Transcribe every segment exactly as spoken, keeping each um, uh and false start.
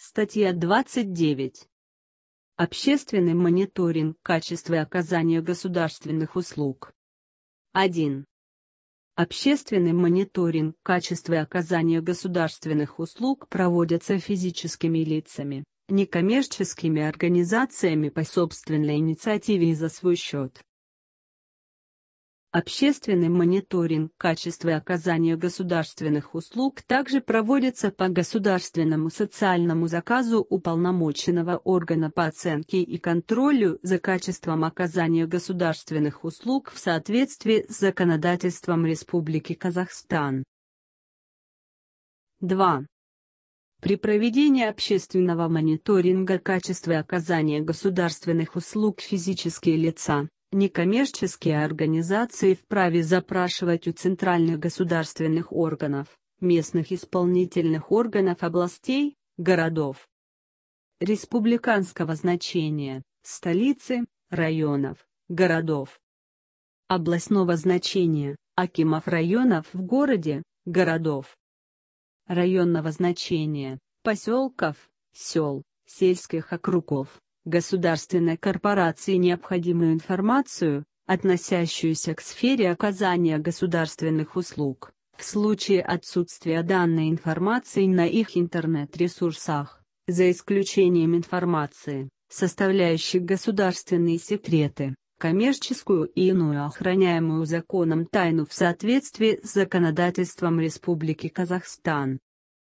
Статья двадцать девять. Общественный мониторинг качества оказания государственных услуг. один. Общественный мониторинг качества оказания государственных услуг проводится физическими лицами, некоммерческими организациями по собственной инициативе и за свой счет. Общественный мониторинг качества оказания государственных услуг также проводится по государственному социальному заказу уполномоченного органа по оценке и контролю за качеством оказания государственных услуг в соответствии с законодательством Республики Казахстан. два. При проведении общественного мониторинга качества оказания государственных услуг физические лица, некоммерческие организации вправе запрашивать у центральных государственных органов, местных исполнительных органов областей, городов республиканского значения, столицы, районов, городов областного значения, акимов районов в городе, городов районного значения, поселков, сел, сельских округов, государственной корпорации необходимую информацию, относящуюся к сфере оказания государственных услуг, в случае отсутствия данной информации на их интернет-ресурсах, за исключением информации, составляющей государственные секреты, коммерческую и иную охраняемую законом тайну в соответствии с законодательством Республики Казахстан.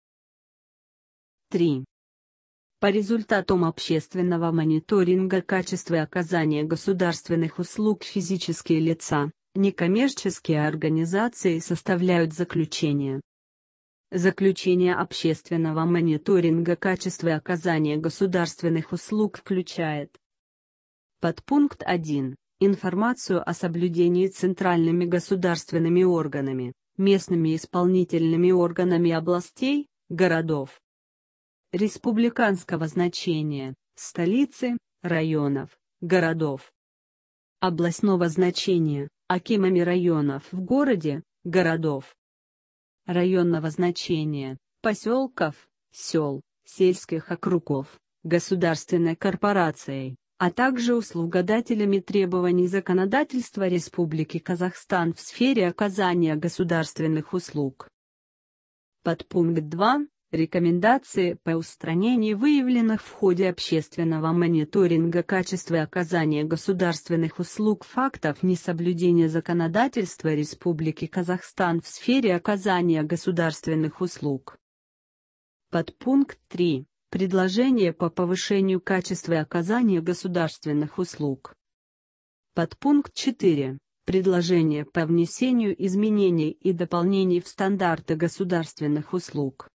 три. По результатам общественного мониторинга качества оказания государственных услуг физические лица, некоммерческие организации составляют заключение. Заключение общественного мониторинга качества оказания государственных услуг включает: подпункт один. Информацию о соблюдении центральными государственными органами, местными исполнительными органами областей, городов республиканского значения, столицы, районов, городов областного значения, акимами районов в городе, городов районного значения, поселков, сел, сельских округов, государственной корпорацией, а также услугодателями требований законодательства Республики Казахстан в сфере оказания государственных услуг. Подпункт два. Рекомендации по устранению выявленных в ходе общественного мониторинга качества оказания государственных услуг фактов несоблюдения законодательства Республики Казахстан в сфере оказания государственных услуг. Подпункт три. Предложение по повышению качества оказания государственных услуг. Подпункт четыре. Предложение по внесению изменений и дополнений в стандарты государственных услуг.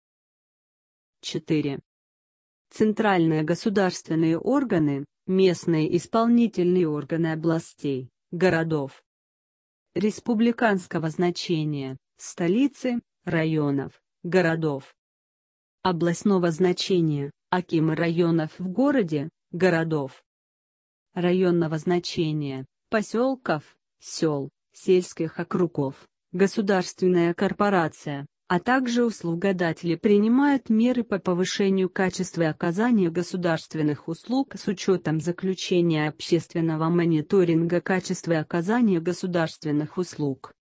четыре. Центральные государственные органы, местные исполнительные органы областей, городов республиканского значения, столицы, районов, городов областного значения, акимы районов в городе, городов районного значения, поселков, сел, сельских округов, государственная корпорация, а также услугодатели принимают меры по повышению качества оказания государственных услуг с учетом заключения общественного мониторинга качества оказания государственных услуг.